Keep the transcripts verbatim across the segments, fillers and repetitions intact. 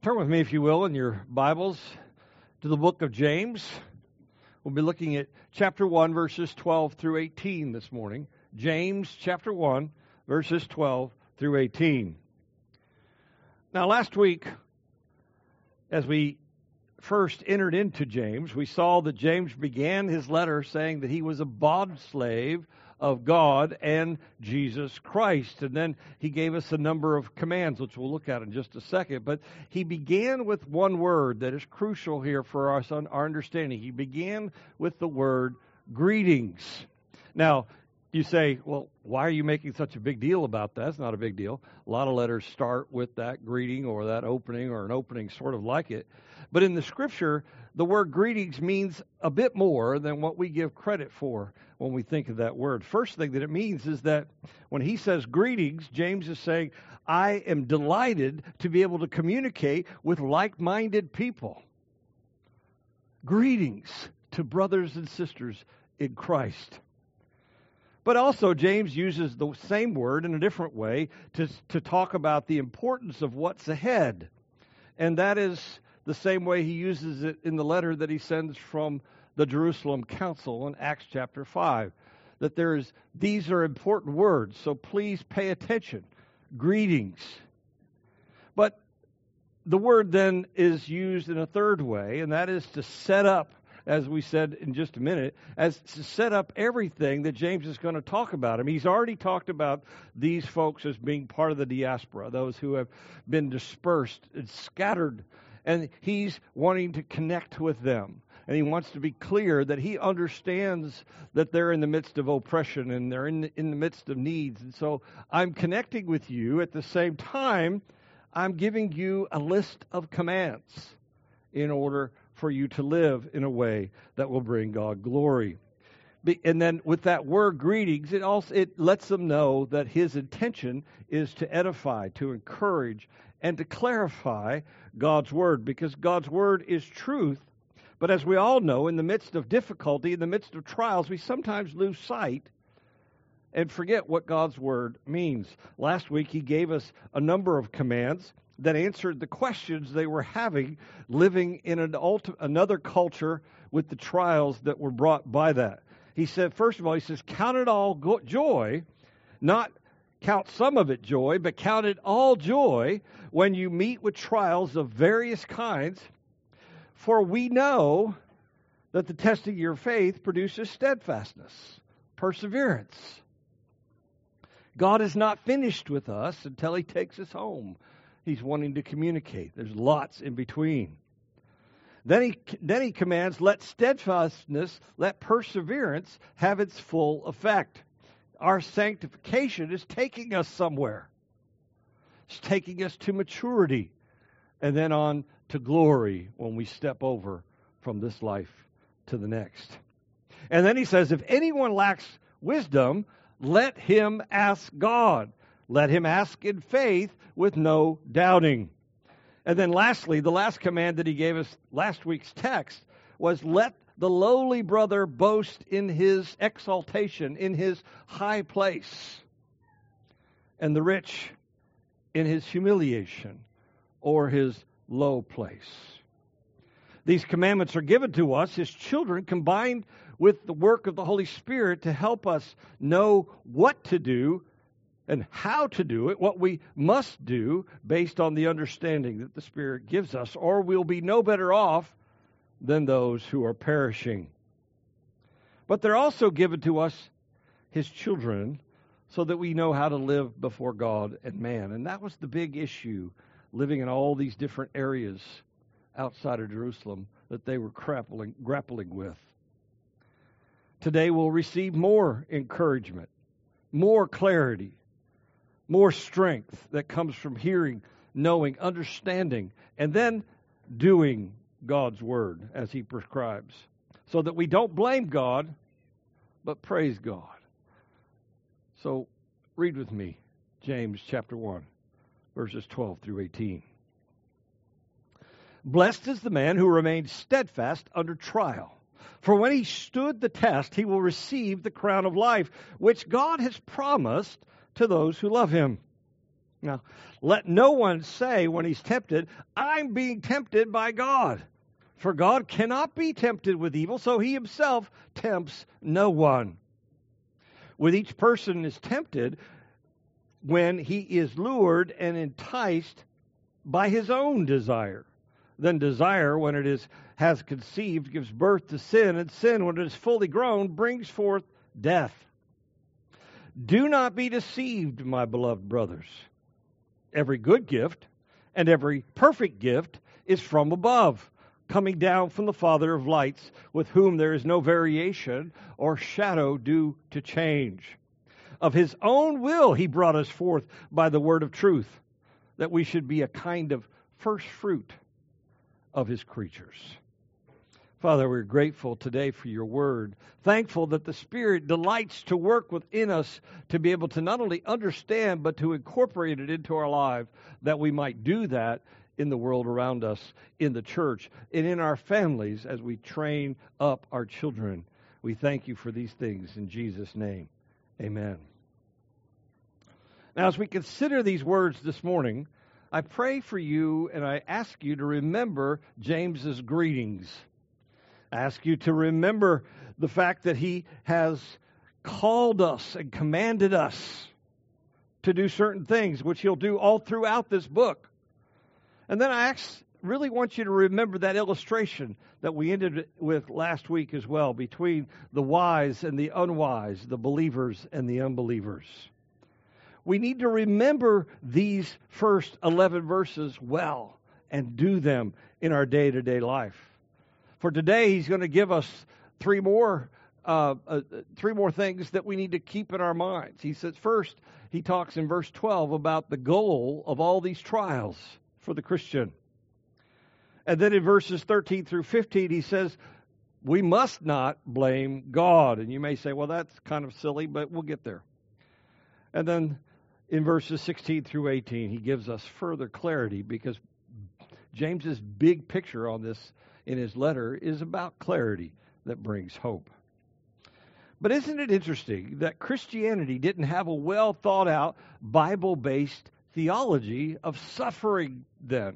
Turn with me, if you will, in your Bibles to the book of James. We'll be looking at chapter one, verses twelve through eighteen this morning. James chapter one, verses twelve through eighteen. Now, last week, as we first entered into James, we saw that James began his letter saying that he was a bondslave of God and Jesus Christ. And then he gave us a number of commands, which we'll look at in just a second. But he began with one word that is crucial here for us on our understanding. He began with the word greetings. Now, you say, well, why are you making such a big deal about that? It's not a big deal. A lot of letters start with that greeting or that opening or an opening sort of like it. But in the Scripture, the word greetings means a bit more than what we give credit for when we think of that word. First thing that it means is that when he says greetings, James is saying, I am delighted to be able to communicate with like-minded people. Greetings to brothers and sisters in Christ. But also, James uses the same word in a different way to, to talk about the importance of what's ahead. And that is the same way he uses it in the letter that he sends from the Jerusalem Council in Acts chapter five. That there's, these are important words, so please pay attention. Greetings. But the word then is used in a third way, and that is to set up, as we said in just a minute, as to set up everything that James is going to talk about. I mean, he's already talked about these folks as being part of the diaspora, those who have been dispersed and scattered, and he's wanting to connect with them. And he wants to be clear that he understands that they're in the midst of oppression and they're in the, in the midst of needs. And so I'm connecting with you. At the same time, I'm giving you a list of commands in order for you to live in a way that will bring God glory. And then with that word greetings, it also it lets them know that his intention is to edify, to encourage, and to clarify God's word, because God's word is truth. But as we all know, in the midst of difficulty, in the midst of trials, we sometimes lose sight and forget what God's word means. Last week, he gave us a number of commands that answered the questions they were having living in an ulti- another culture with the trials that were brought by that. He said, first of all, he says, count it all go- joy, not count some of it joy, but count it all joy when you meet with trials of various kinds. For we know that the testing of your faith produces steadfastness, perseverance. God is not finished with us until he takes us home. He's wanting to communicate. There's lots in between. Then he, then he commands, let steadfastness, let perseverance have its full effect. Our sanctification is taking us somewhere. It's taking us to maturity and then on to glory when we step over from this life to the next. And then he says, if anyone lacks wisdom, let him ask God. Let him ask in faith with no doubting. And then lastly, the last command that he gave us last week's text was let the lowly brother boast in his exaltation, in his high place, and the rich in his humiliation or his low place. These commandments are given to us, his children, combined with the work of the Holy Spirit to help us know what to do and how to do it, what we must do based on the understanding that the Spirit gives us, or we'll be no better off than those who are perishing. But they're also given to us, his children, so that we know how to live before God and man. And that was the big issue, living in all these different areas outside of Jerusalem that they were grappling, grappling with. Today we'll receive more encouragement, more clarity, more strength that comes from hearing, knowing, understanding, and then doing God's word as he prescribes, so that we don't blame God, but praise God. So read with me James chapter one, verses twelve through eighteen. Blessed is the man who remains steadfast under trial. For when he stood the test, he will receive the crown of life, which God has promised to those who love him. Now, let no one say when he's tempted, I'm being tempted by God. For God cannot be tempted with evil, so he himself tempts no one. With each person is tempted when he is lured and enticed by his own desire. Then desire, when it is has conceived, gives birth to sin, and sin, when it is fully grown, brings forth death. Do not be deceived, my beloved brothers. Every good gift and every perfect gift is from above, coming down from the Father of lights, with whom there is no variation or shadow due to change. Of his own will he brought us forth by the word of truth, that we should be a kind of first fruit of his creatures. Father, we're grateful today for your word, thankful that the Spirit delights to work within us to be able to not only understand, but to incorporate it into our life, that we might do that in the world around us, in the church, and in our families as we train up our children. We thank you for these things in Jesus' name. Amen. Now, as we consider these words this morning, I pray for you and I ask you to remember James's greetings. I ask you to remember the fact that he has called us and commanded us to do certain things, which he'll do all throughout this book. And then I ask, really want you to remember that illustration that we ended with last week as well, between the wise and the unwise, the believers and the unbelievers. We need to remember these first eleven verses well and do them in our day-to-day life. For today, he's going to give us three more uh, uh, three more things that we need to keep in our minds. He says, first, he talks in verse twelve about the goal of all these trials for the Christian. And then in verses thirteen through fifteen, he says, we must not blame God. And you may say, well, that's kind of silly, but we'll get there. And then in verses sixteen through eighteen, he gives us further clarity, because James's big picture on this in his letter is about clarity that brings hope. But isn't it interesting that Christianity didn't have a well thought out Bible-based theology of suffering then?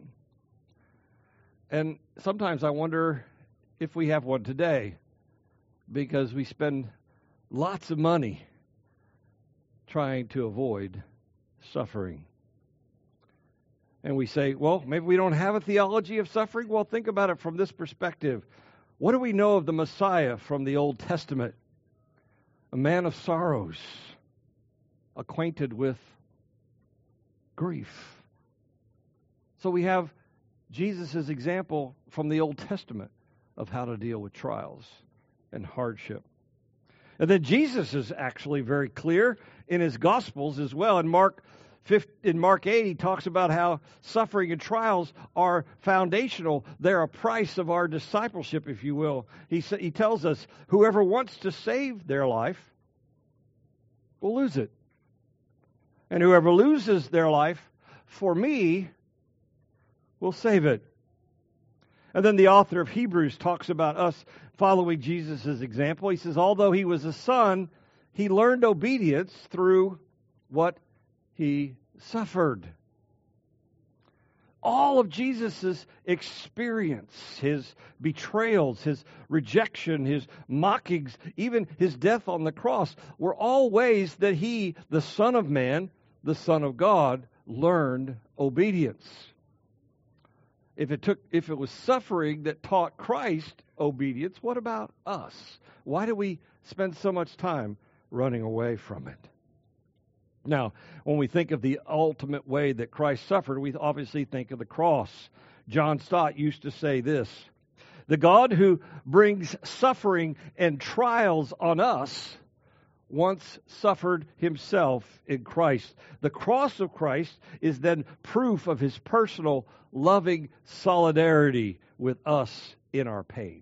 And sometimes I wonder if we have one today, because we spend lots of money trying to avoid suffering. And we say, well, maybe we don't have a theology of suffering. Well, think about it from this perspective. What do we know of the Messiah from the Old Testament? A man of sorrows, acquainted with grief. So we have Jesus' example from the Old Testament of how to deal with trials and hardship. And then Jesus is actually very clear in his Gospels as well. In Mark In Mark eight, he talks about how suffering and trials are foundational. They're a price of our discipleship, if you will. He sa- he tells us, whoever wants to save their life will lose it. And whoever loses their life for me will save it. And then the author of Hebrews talks about us following Jesus' example. He says, although he was a son, he learned obedience through what he suffered. All of Jesus' experience, his betrayals, his rejection, his mockings, even his death on the cross, were all ways that he, the Son of Man, the Son of God, learned obedience. If it took, if it was suffering that taught Christ obedience, what about us? Why do we spend so much time running away from it? Now, when we think of the ultimate way that Christ suffered, we obviously think of the cross. John Stott used to say this: the God who brings suffering and trials on us once suffered himself in Christ. The cross of Christ is then proof of his personal, loving solidarity with us in our pain.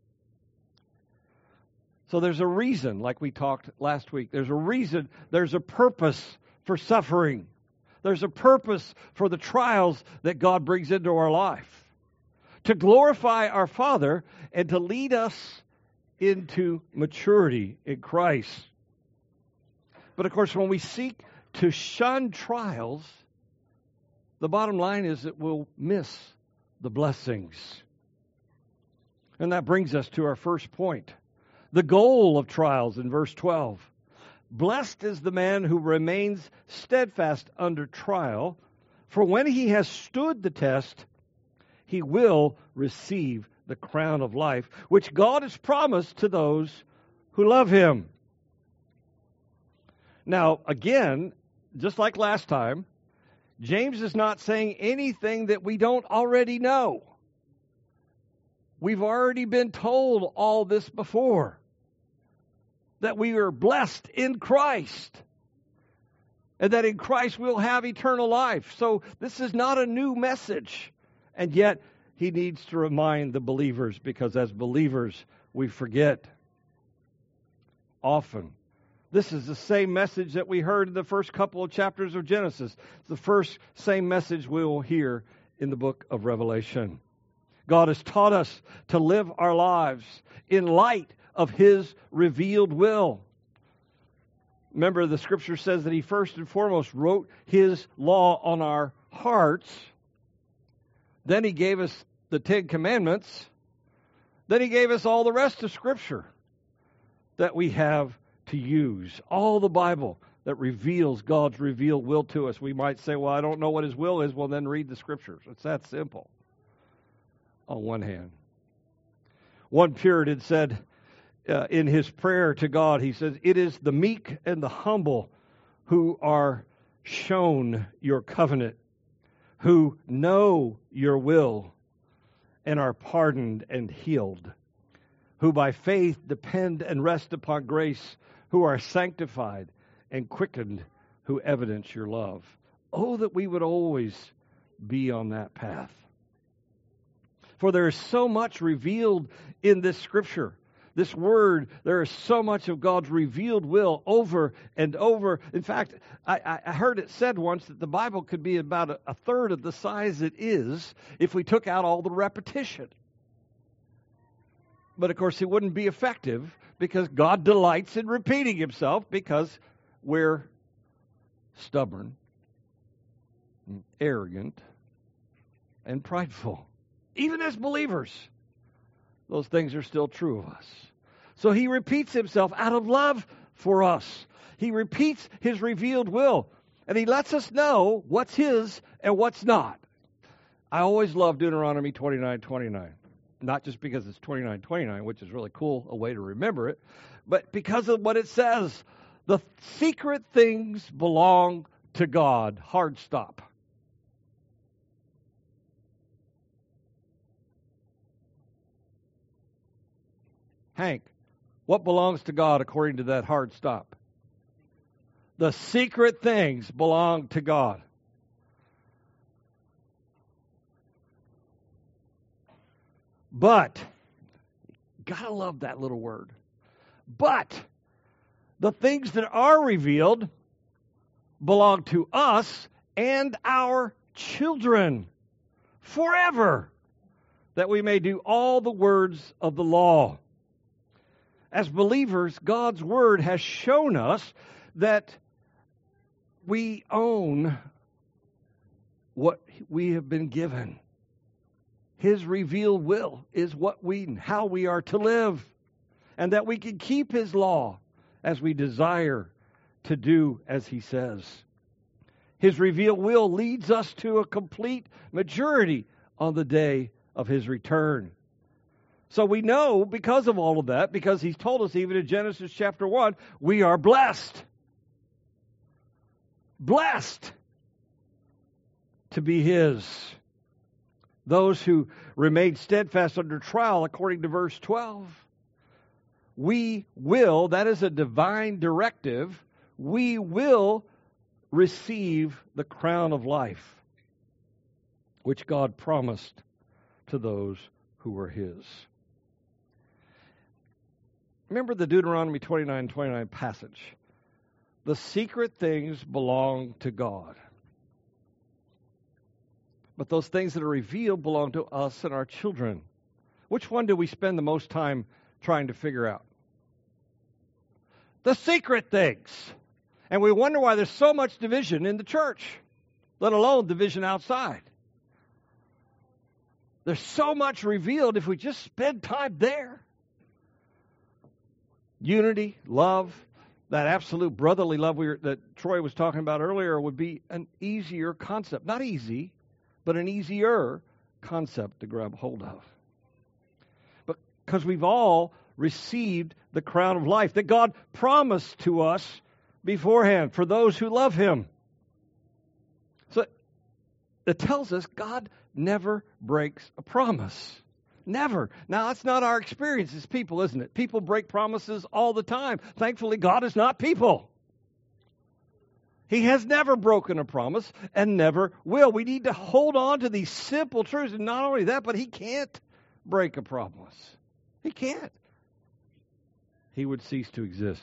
So there's a reason, like we talked last week, there's a reason, there's a purpose for suffering. There's a purpose for the trials that God brings into our life. To glorify our Father and to lead us into maturity in Christ. But of course, when we seek to shun trials, the bottom line is that we'll miss the blessings. And that brings us to our first point. The goal of trials in verse twelve. Blessed is the man who remains steadfast under trial, for when he has stood the test, he will receive the crown of life, which God has promised to those who love him. Now, again, just like last time, James is not saying anything that we don't already know. We've already been told all this before, that we are blessed in Christ, and that in Christ we'll have eternal life. So this is not a new message, and yet he needs to remind the believers, because as believers we forget often. This is the same message that we heard in the first couple of chapters of Genesis. It's the first same message we will hear in the book of Revelation. God has taught us to live our lives in light of his revealed will. Remember, the scripture says that he first and foremost wrote his law on our hearts. Then he gave us the Ten Commandments. Then he gave us all the rest of scripture that we have to use. All the Bible that reveals God's revealed will to us. We might say, well, I don't know what his will is. Well, then read the scriptures. It's that simple. On one hand. One Puritan said uh, in his prayer to God, he says, it is the meek and the humble who are shown your covenant, who know your will and are pardoned and healed, who by faith depend and rest upon grace, who are sanctified and quickened, who evidence your love. Oh, that we would always be on that path. For there is so much revealed in this scripture. This word, there is so much of God's revealed will over and over. In fact, I, I heard it said once that the Bible could be about a, a third of the size it is if we took out all the repetition. But of course, it wouldn't be effective because God delights in repeating himself because we're stubborn, and arrogant, and prideful. Even as believers, those things are still true of us. So he repeats himself out of love for us. He repeats his revealed will, and he lets us know what's his and what's not. I always love Deuteronomy twenty-nine twenty-nine. Not just because it's twenty-nine twenty-nine, which is really cool, a way to remember it, but because of what it says. The secret things belong to God. Hard stop. Hank, what belongs to God according to that hard stop? The secret things belong to God. But, gotta love that little word. But, the things that are revealed belong to us and our children forever, that we may do all the words of the law. As believers, God's word has shown us that we own what we have been given. His revealed will is what we, how we are to live, and that we can keep his law as we desire to do as he says. His revealed will leads us to a complete maturity on the day of his return. So we know because of all of that, because he's told us even in Genesis chapter one, we are blessed. Blessed to be his. Those who remain steadfast under trial, according to verse twelve, we will, that is a divine directive, we will receive the crown of life, which God promised to those who were his. Remember the Deuteronomy twenty-nine twenty-nine passage. The secret things belong to God. But those things that are revealed belong to us and our children. Which one do we spend the most time trying to figure out? The secret things. And we wonder why there's so much division in the church. let alone the vision outside. There's so much revealed if we just spend time there. Unity, love, that absolute brotherly love we were, that Troy was talking about earlier would be an easier concept. Not easy, but an easier concept to grab hold of. But because we've all received the crown of life that God promised to us beforehand for those who love Him. So it tells us God never breaks a promise. Never. Now, that's not our experience as people, isn't it? People break promises all the time. Thankfully, God is not people. He has never broken a promise and never will. We need to hold on to these simple truths. And not only that, but He can't break a promise. He can't. He would cease to exist.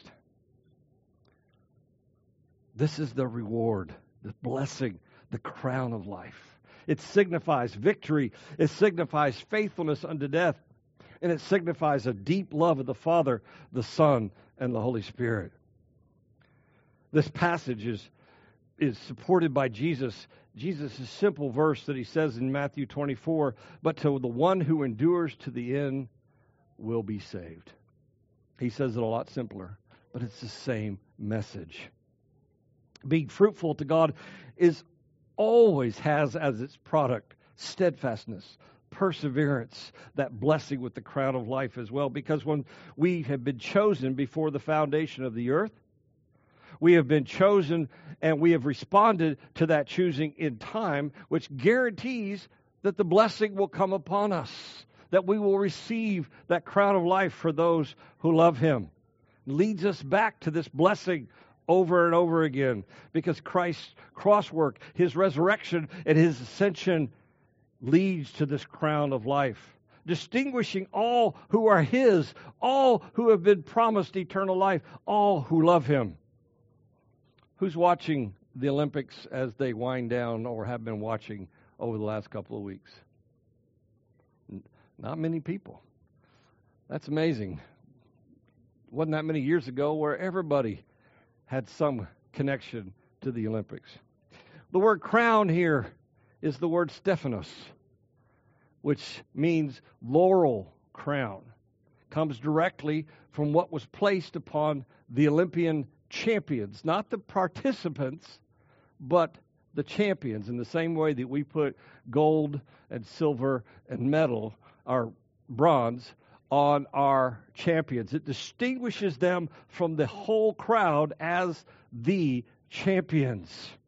This is the reward, the blessing, the crown of life. It signifies victory. It signifies faithfulness unto death. And it signifies a deep love of the Father, the Son, and the Holy Spirit. This passage is, is supported by Jesus. Jesus' simple verse that He says in Matthew twenty-four, but to the one who endures to the end will be saved. He says it a lot simpler, but it's the same message. Being fruitful to God is always has as its product steadfastness, perseverance, that blessing with the crown of life as well. Because when we have been chosen before the foundation of the earth, we have been chosen and we have responded to that choosing in time, which guarantees that the blessing will come upon us, that we will receive that crown of life for those who love Him. It leads us back to this blessing over and over again, because Christ's cross work, His resurrection, and His ascension leads to this crown of life, distinguishing all who are His, all who have been promised eternal life, all who love Him. Who's watching the Olympics as they wind down or have been watching over the last couple of weeks? Not many people. That's amazing. Wasn't that many years ago where everybody had some connection to the Olympics. The word crown here is the word Stephanos, which means laurel crown. Comes directly from what was placed upon the Olympian champions, not the participants, but the champions, in the same way that we put gold and silver and metal, or bronze, on our champions. It distinguishes them from the whole crowd as the champions.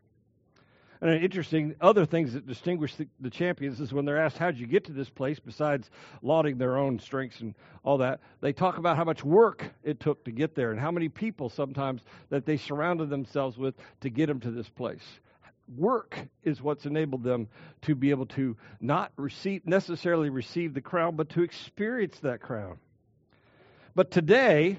And interesting, other things that distinguish the, the champions is when they're asked, how'd you get to this place, besides lauding their own strengths and all that, they talk about how much work it took to get there and how many people sometimes that they surrounded themselves with to get them to this place. Work is what's enabled them to be able to not receive, necessarily receive the crown, but to experience that crown. But today,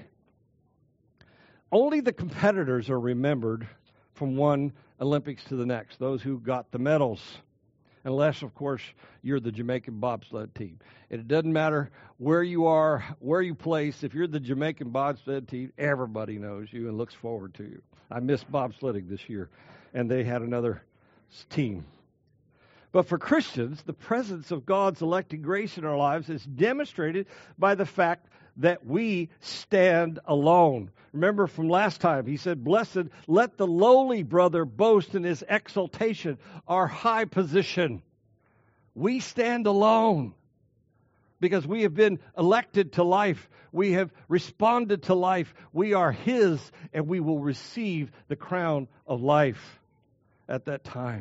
only the competitors are remembered from one Olympics to the next, those who got the medals. Unless, of course, you're the Jamaican bobsled team. And it doesn't matter where you are, where you place. If you're the Jamaican bobsled team, everybody knows you and looks forward to you. I missed bobsledding this year, and they had another team. But for Christians, the presence of God's electing grace in our lives is demonstrated by the fact that we stand alone. Remember from last time, he said, blessed, let the lowly brother boast in his exaltation, our high position. We stand alone because we have been elected to life. We have responded to life. We are His, and we will receive the crown of life at that time.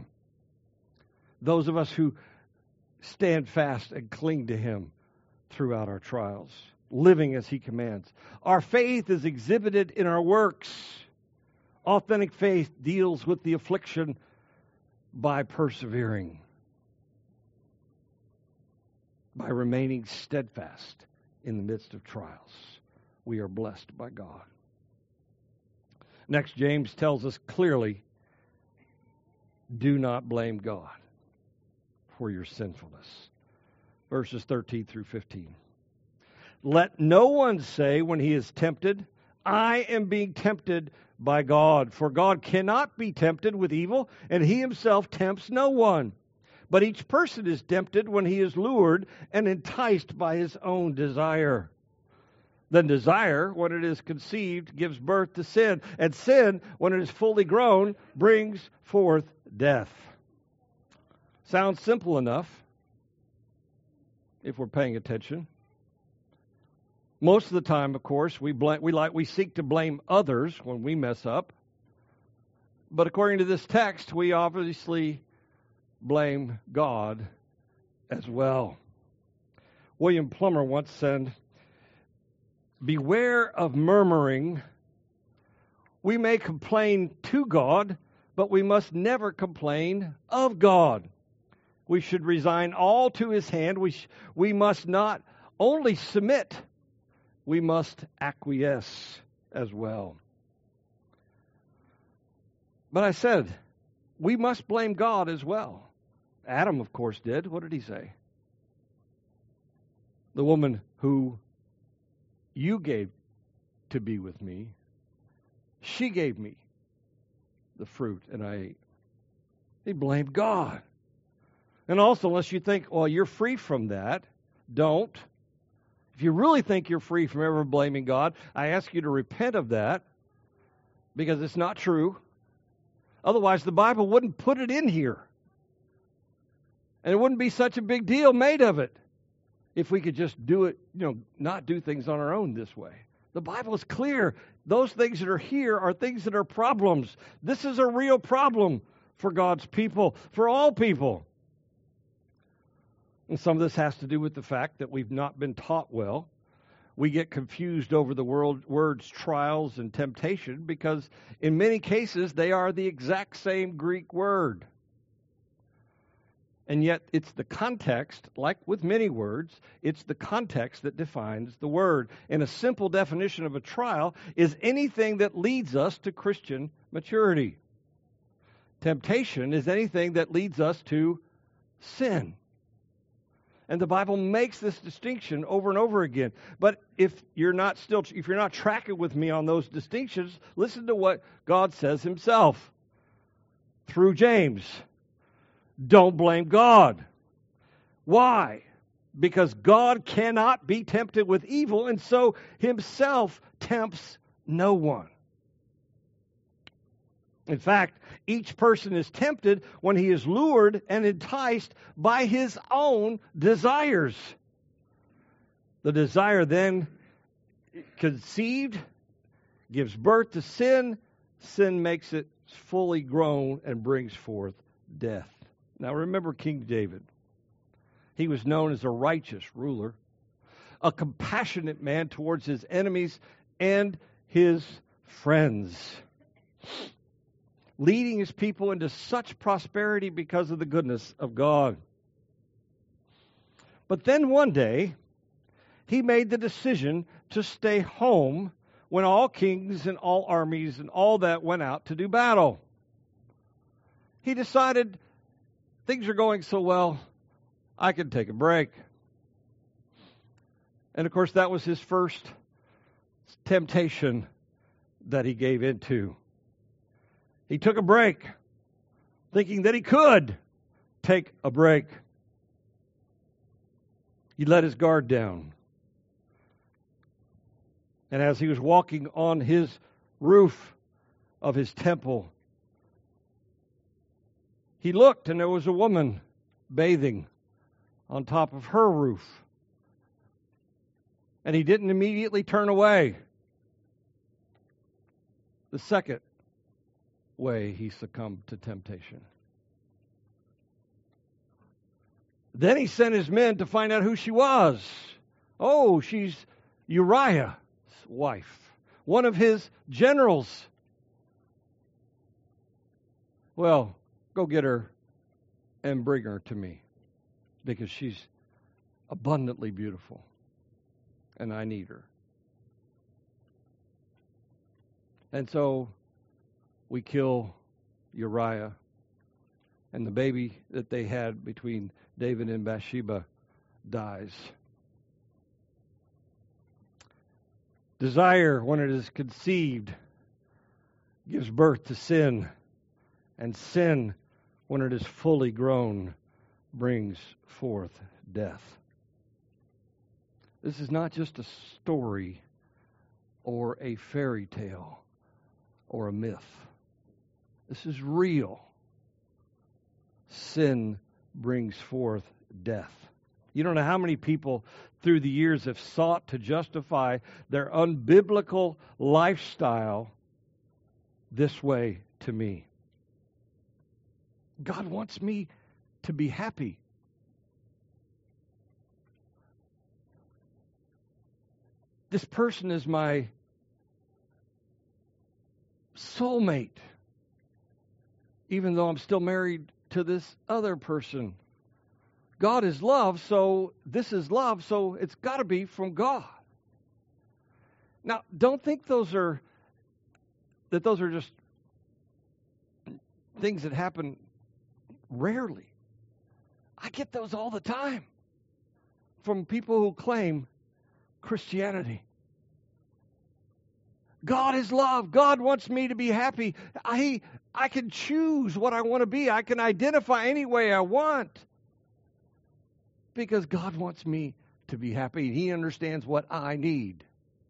Those of us who stand fast and cling to Him throughout our trials, living as He commands. Our faith is exhibited in our works. Authentic faith deals with the affliction by persevering, by remaining steadfast in the midst of trials. We are blessed by God. Next, James tells us clearly, do not blame God for your sinfulness. Verses thirteen through fifteen. Let no one say when he is tempted, I am being tempted by God. For God cannot be tempted with evil, and he himself tempts no one. But each person is tempted when he is lured and enticed by his own desire. Then desire, when it is conceived, gives birth to sin. And sin, when it is fully grown, brings forth death. Sounds simple enough if we're paying attention. Most of the time, of course, we blame, we like we seek to blame others when we mess up. But according to this text, we obviously blame God as well. William Plummer once said, "Beware of murmuring. We may complain to God, but we must never complain of God. We should resign all to his hand. We, sh- we must not only submit, we must acquiesce as well." But I said, we must blame God as well. Adam, of course, did. What did he say? The woman who you gave to be with me, she gave me the fruit and I ate. He blamed God. And also, unless you think, well, you're free from that, don't. If you really think you're free from ever blaming God, I ask you to repent of that, because it's not true. Otherwise, the Bible wouldn't put it in here. And it wouldn't be such a big deal made of it if we could just do it, you know, not do things on our own this way. The Bible is clear. Those things that are here are things that are problems. This is a real problem for God's people, for all people. And some of this has to do with the fact that we've not been taught well. We get confused over the world, words trials and temptation because in many cases they are the exact same Greek word. And yet it's the context, like with many words, it's the context that defines the word. And a simple definition of a trial is anything that leads us to Christian maturity. Temptation is anything that leads us to sin. And the Bible makes this distinction over and over again. But if you're not still, if you're not tracking with me on those distinctions, listen to what God says himself through James. Don't blame God. Why? Because God cannot be tempted with evil, and so himself tempts no one. In fact, each person is tempted when he is lured and enticed by his own desires. The desire then conceived gives birth to sin. Sin makes it fully grown and brings forth death. Now remember King David. He was known as a righteous ruler, a compassionate man towards his enemies and his friends, leading his people into such prosperity because of the goodness of God. But then one day, he made the decision to stay home when all kings and all armies and all that went out to do battle. He decided, things are going so well, I can take a break. And of course, that was his first temptation that he gave into. He took a break, thinking that he could take a break. He let his guard down. And as he was walking on his roof of his temple, he looked and there was a woman bathing on top of her roof. And he didn't immediately turn away. The second way he succumbed to temptation. Then he sent his men to find out who she was. Oh, she's Uriah's wife, one of his generals. Well, go get her and bring her to me, because she's abundantly beautiful and I need her. And so we kill Uriah, and the baby that they had between David and Bathsheba dies. Desire, when it is conceived, gives birth to sin, and sin, when it is fully grown, brings forth death. This is not just a story or a fairy tale or a myth. This is real. Sin brings forth death. You don't know how many people through the years have sought to justify their unbiblical lifestyle this way to me. God wants me to be happy. This person is my soulmate, even though I'm still married to this other person. God is love, so this is love, so it's got to be from God. Now, don't think those are that those are just things that happen rarely. I get those all the time from people who claim Christianity. God is love. God wants me to be happy. I, I can choose what I want to be. I can identify any way I want. Because God wants me to be happy. He understands what I need.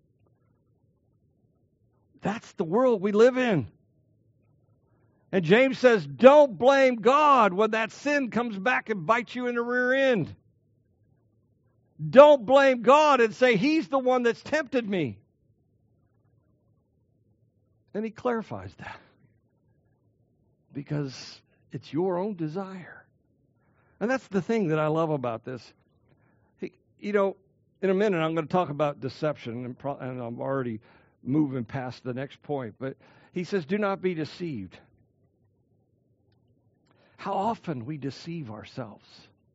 That's the world we live in. And James says, don't blame God when that sin comes back and bites you in the rear end. Don't blame God and say, He's the one that's tempted me. And he clarifies that. Because it's your own desire. And that's the thing that I love about this. He, you know, in a minute I'm going to talk about deception, and, pro- and I'm already moving past the next point. But he says, do not be deceived. How often we deceive ourselves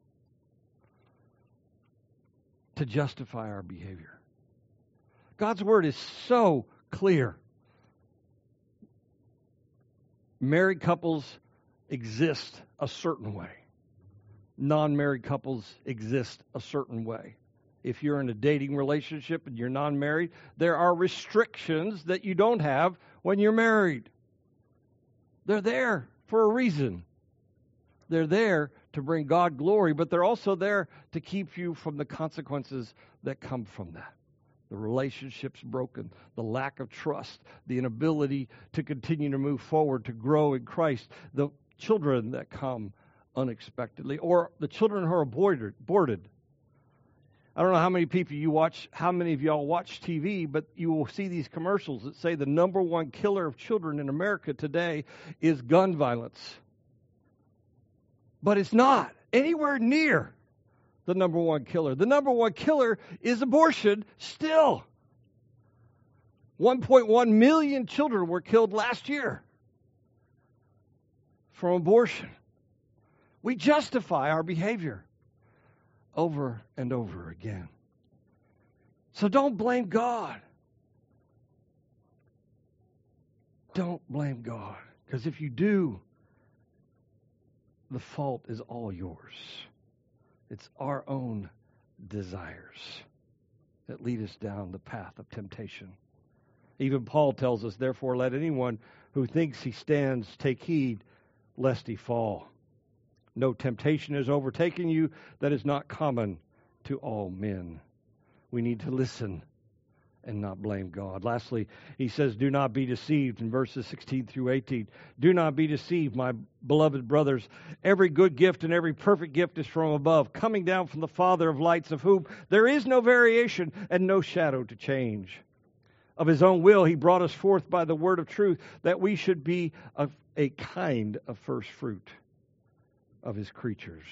to justify our behavior. God's word is so clear. Married couples exist a certain way. Non-married couples exist a certain way. If you're in a dating relationship and you're non-married, there are restrictions that you don't have when you're married. They're there for a reason. They're there to bring God glory, but they're also there to keep you from the consequences that come from that. The relationship's broken, the lack of trust, the inability to continue to move forward, to grow in Christ, the children that come unexpectedly, or the children who are aborted. aborted. I don't know how many people you watch, how many of y'all watch T V, but you will see these commercials that say the number one killer of children in America today is gun violence. But it's not anywhere near the number one killer. The number one killer is abortion still. one point one million children were killed last year from abortion. We justify our behavior over and over again. So don't blame God. Don't blame God. Because if you do, the fault is all yours. It's our own desires that lead us down the path of temptation. Even Paul tells us, therefore, let anyone who thinks he stands take heed lest he fall. No temptation has overtaken you that is not common to all men. We need to listen and not blame God. Lastly, he says, do not be deceived in verses sixteen through eighteen. Do not be deceived, my beloved brothers. Every good gift and every perfect gift is from above, coming down from the Father of lights, of whom there is no variation and no shadow to change. Of his own will, he brought us forth by the word of truth, that we should be a, a kind of first fruit of his creatures.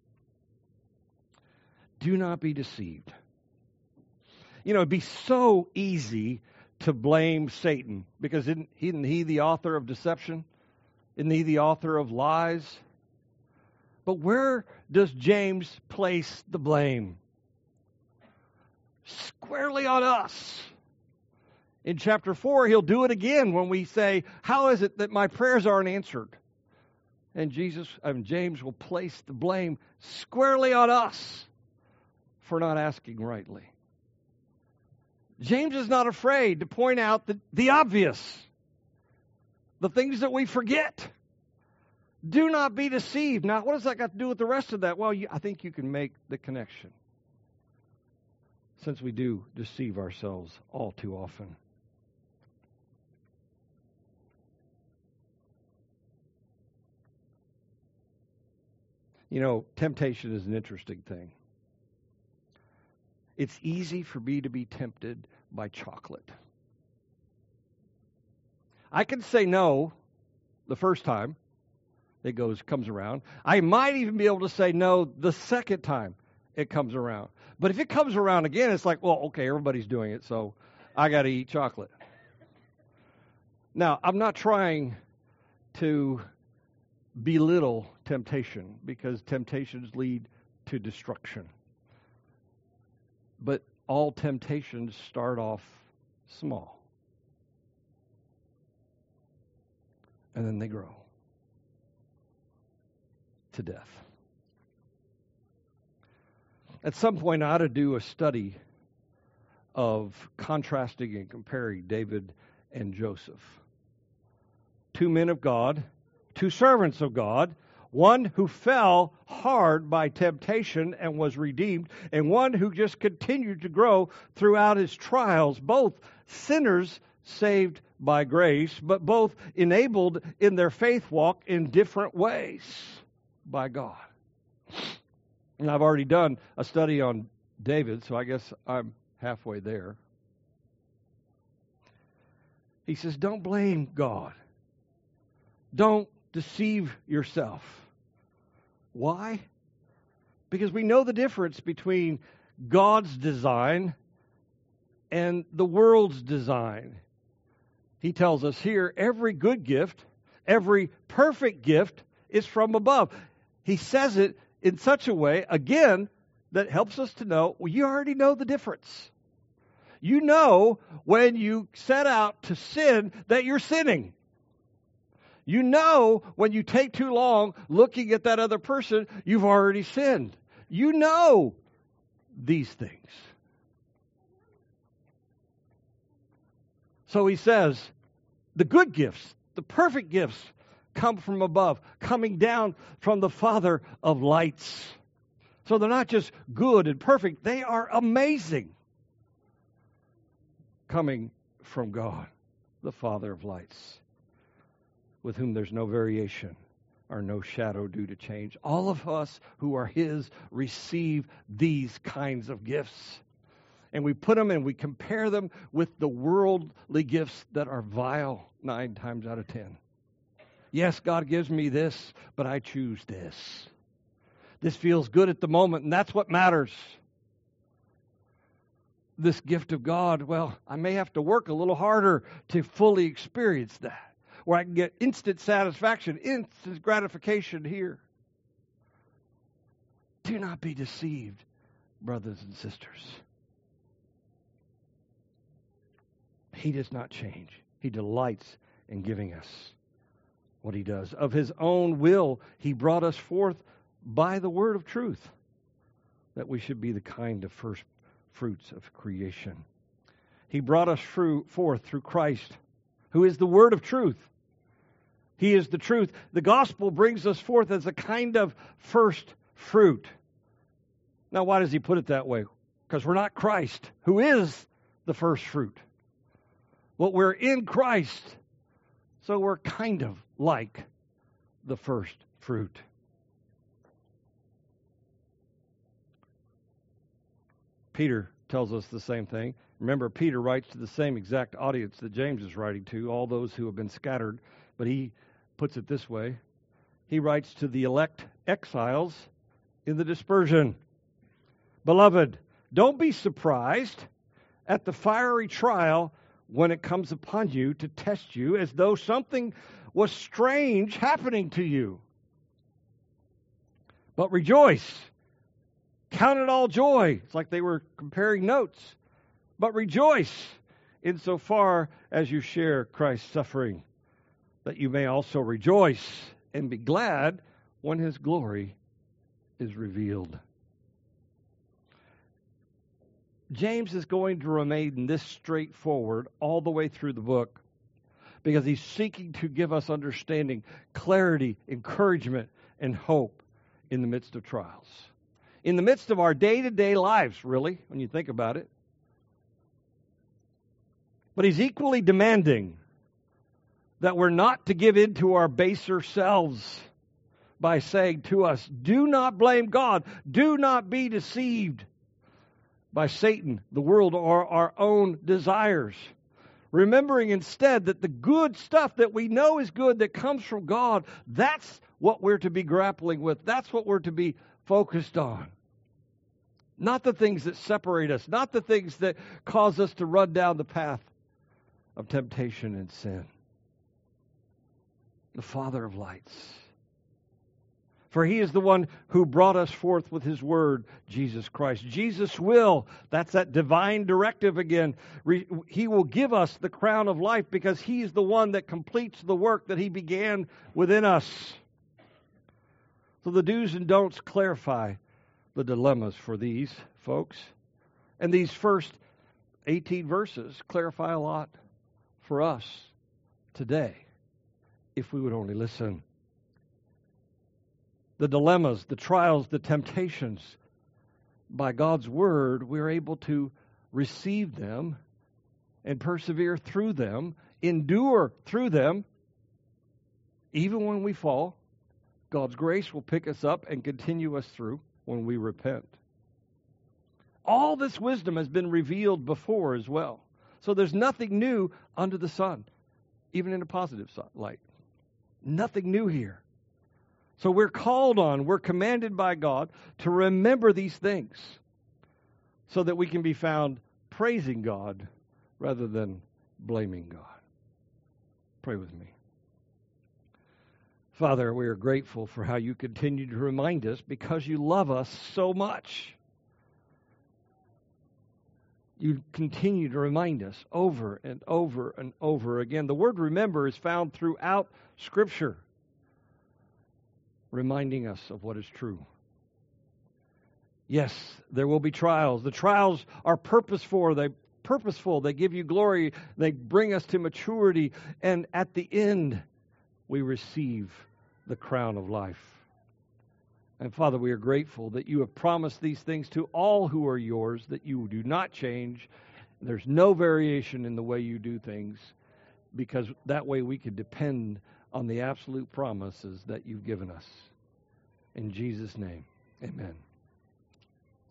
Do not be deceived. You know, it'd be so easy to blame Satan, because isn't, isn't he the author of deception? Isn't he the author of lies? But where does James place the blame? Squarely on us. In chapter four, he'll do it again when we say, how is it that my prayers aren't answered? And Jesus and James will place the blame squarely on us for not asking rightly. James is not afraid to point out the, the obvious. the things that we forget. Do not be deceived. Now, what does that got to do with the rest of that? Well, you, I think you can make the connection, since we do deceive ourselves all too often. You know, temptation is an interesting thing. It's easy for me to be tempted by chocolate. I can say no the first time it goes comes around. I might even be able to say no the second time it comes around. But if it comes around again, it's like, well, okay, everybody's doing it, so I got to eat chocolate. Now, I'm not trying to belittle temptation, because temptations lead to destruction. But all temptations start off small, and then they grow to death. At some point, I ought to do a study of contrasting and comparing David and Joseph. Two men of God, two servants of God, one who fell hard by temptation and was redeemed, and one who just continued to grow throughout his trials, both sinners saved by grace, but both enabled in their faith walk in different ways by God. And I've already done a study on David, so I guess I'm halfway there. He says, don't blame God. Don't deceive yourself. Why? Because we know the difference between God's design and the world's design. He tells us here, every good gift, every perfect gift is from above. He says it in such a way, again, that helps us to know, well, you already know the difference. You know when you set out to sin that you're sinning. You know when you take too long looking at that other person, you've already sinned. You know these things. So he says, the good gifts, the perfect gifts, come from above, coming down from the Father of lights. So they're not just good and perfect, they are amazing. Coming from God, the Father of lights, with whom there's no variation or no shadow due to change. All of us who are His receive these kinds of gifts. And we put them and we compare them with the worldly gifts that are vile nine times out of ten. Yes, God gives me this, but I choose this. This feels good at the moment, and that's what matters. This gift of God, well, I may have to work a little harder to fully experience that, where I can get instant satisfaction, instant gratification here. Do not be deceived, brothers and sisters. He does not change. He delights in giving us what He does. Of His own will, He brought us forth by the word of truth, that we should be the kind of first fruits of creation. He brought us through, forth through Christ, who is the word of truth. He is the truth. The gospel brings us forth as a kind of first fruit. Now, why does He put it that way? Because we're not Christ, who is the first fruit. Well, we're in Christ, so we're kind of like the first fruit. Peter tells us the same thing. Remember, Peter writes to the same exact audience that James is writing to, all those who have been scattered, but he puts it this way. He writes to the elect exiles in the dispersion. Beloved, don't be surprised at the fiery trial when it comes upon you to test you as though something was strange happening to you. But rejoice. Count it all joy. It's like they were comparing notes. But rejoice insofar as you share Christ's suffering, that you may also rejoice and be glad when His glory is revealed. James is going to remain this straightforward all the way through the book, because He's seeking to give us understanding, clarity, encouragement, and hope in the midst of trials. In the midst of our day-to-day lives, really, when you think about it. But He's equally demanding that we're not to give in to our baser selves by saying to us, do not blame God, do not be deceived by Satan, the world, or our own desires. Remembering instead that the good stuff that we know is good that comes from God, that's what we're to be grappling with. That's what we're to be focused on. Not the things that separate us, not the things that cause us to run down the path of temptation and sin. The Father of lights. For He is the one who brought us forth with His word, Jesus Christ. Jesus will, that's that divine directive again. Re, he will give us the crown of life because He is the one that completes the work that He began within us. So the do's and don'ts clarify the dilemmas for these folks. And these first eighteen verses clarify a lot for us today, if we would only listen. The dilemmas, the trials, the temptations, by God's word, we're able to receive them and persevere through them, endure through them. Even when we fall, God's grace will pick us up and continue us through when we repent. All this wisdom has been revealed before as well. So there's nothing new under the sun, even in a positive light. Nothing new here. So we're called on, we're commanded by God to remember these things so that we can be found praising God rather than blaming God. Pray with me. Father, we are grateful for how you continue to remind us because you love us so much. You continue to remind us over and over and over again. The word remember is found throughout Scripture, reminding us of what is true. Yes, there will be trials. The trials are purposeful. They purposeful. They give you glory. They bring us to maturity. And at the end, we receive the crown of life. And Father, we are grateful that you have promised these things to all who are yours, that you do not change. There's no variation in the way you do things, because that way we can depend on the absolute promises that you've given us. In Jesus' name, amen.